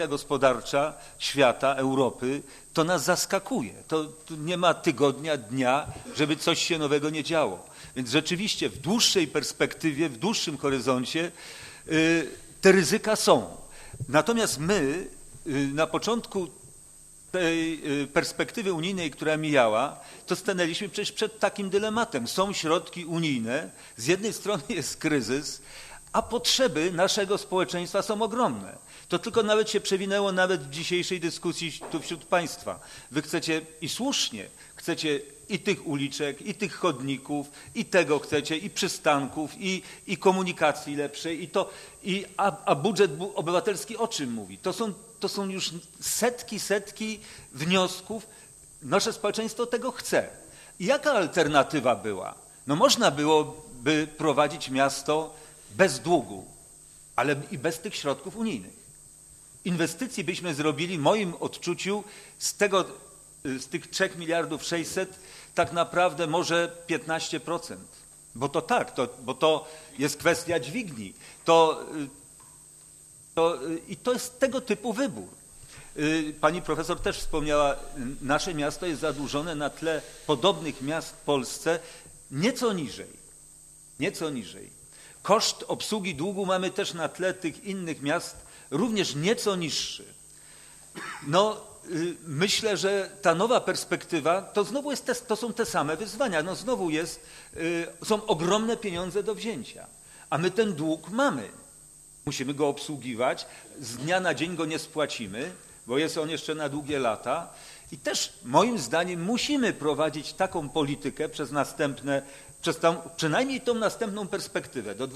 gospodarcza świata, Europy, to nas zaskakuje. To nie ma tygodnia, dnia, żeby coś się nowego nie działo. Więc rzeczywiście w dłuższej perspektywie, w dłuższym horyzoncie te ryzyka są. Natomiast my na początku tej perspektywy unijnej, która mijała, to stanęliśmy przecież przed takim dylematem. Są środki unijne, z jednej strony jest kryzys, a potrzeby naszego społeczeństwa są ogromne. To tylko nawet się przewinęło nawet w dzisiejszej dyskusji tu wśród Państwa. Wy chcecie, i słusznie, chcecie i tych uliczek, i tych chodników, i tego chcecie, i przystanków, i komunikacji lepszej, a budżet obywatelski o czym mówi? To są już setki wniosków. Nasze społeczeństwo tego chce. I jaka alternatywa była? No można byłoby prowadzić miasto bez długu, ale i bez tych środków unijnych. Inwestycji byśmy zrobili, w moim odczuciu, z tych 3 miliardów 600 tak naprawdę może 15%. Bo to jest kwestia dźwigni. I to jest tego typu wybór. Pani profesor też wspomniała, nasze miasto jest zadłużone na tle podobnych miast w Polsce nieco niżej. Koszt obsługi długu mamy też na tle tych innych miast również nieco niższy. No, myślę, że ta nowa perspektywa to znowu to są te same wyzwania. No znowu są ogromne pieniądze do wzięcia, a my ten dług mamy. Musimy go obsługiwać, z dnia na dzień go nie spłacimy, bo jest on jeszcze na długie lata. I też moim zdaniem musimy prowadzić taką politykę przynajmniej tą następną perspektywę do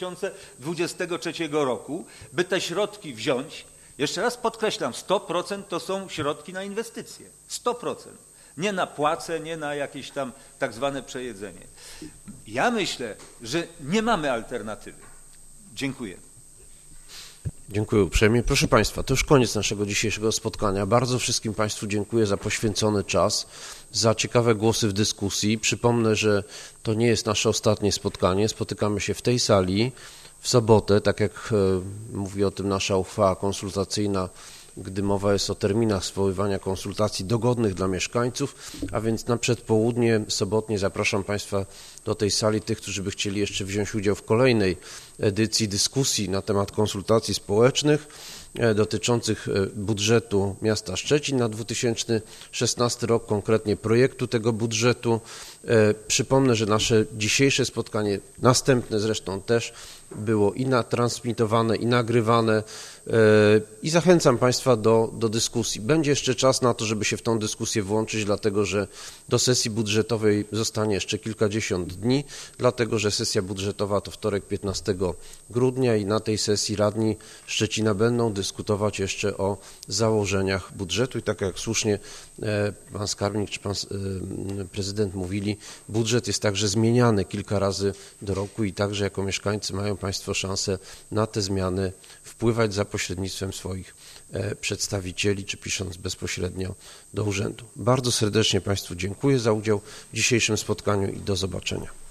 2023 roku, by te środki wziąć. Jeszcze raz podkreślam, 100% to są środki na inwestycje. 100%. Nie na płace, nie na jakieś tam tak zwane przejedzenie. Ja myślę, że nie mamy alternatywy. Dziękuję. Dziękuję uprzejmie. Proszę Państwa, to już koniec naszego dzisiejszego spotkania. Bardzo wszystkim Państwu dziękuję za poświęcony czas, za ciekawe głosy w dyskusji. Przypomnę, że to nie jest nasze ostatnie spotkanie. Spotykamy się w tej sali w sobotę, tak jak mówi o tym nasza uchwała konsultacyjna, gdy mowa jest o terminach zwoływania konsultacji dogodnych dla mieszkańców, a więc na przedpołudnie sobotnie zapraszam Państwa do tej sali, tych, którzy by chcieli jeszcze wziąć udział w kolejnej edycji dyskusji na temat konsultacji społecznych dotyczących budżetu miasta Szczecin na 2016 rok, konkretnie projektu tego budżetu. Przypomnę, że nasze dzisiejsze spotkanie, następne zresztą też, było i transmitowane, i nagrywane i zachęcam Państwa do dyskusji. Będzie jeszcze czas na to, żeby się w tą dyskusję włączyć, dlatego że do sesji budżetowej zostanie jeszcze kilkadziesiąt dni, dlatego że sesja budżetowa to wtorek 15 grudnia i na tej sesji radni Szczecina będą dyskutować jeszcze o założeniach budżetu i tak jak słusznie pan skarbnik czy pan prezydent mówili, budżet jest także zmieniany kilka razy do roku i także jako mieszkańcy mają Państwo szansę na te zmiany wpływać za pośrednictwem swoich przedstawicieli, czy pisząc bezpośrednio do urzędu. Bardzo serdecznie Państwu dziękuję za udział w dzisiejszym spotkaniu i do zobaczenia.